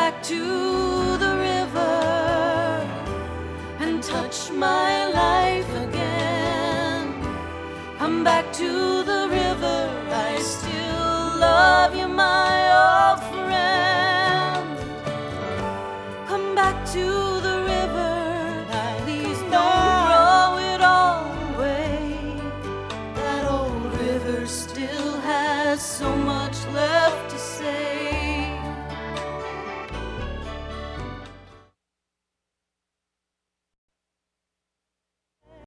back to the river and touch my life again. Come back to the river, I still love you, my old friend. Come back to the river, please don't throw it all away. That old river still has so much left to say.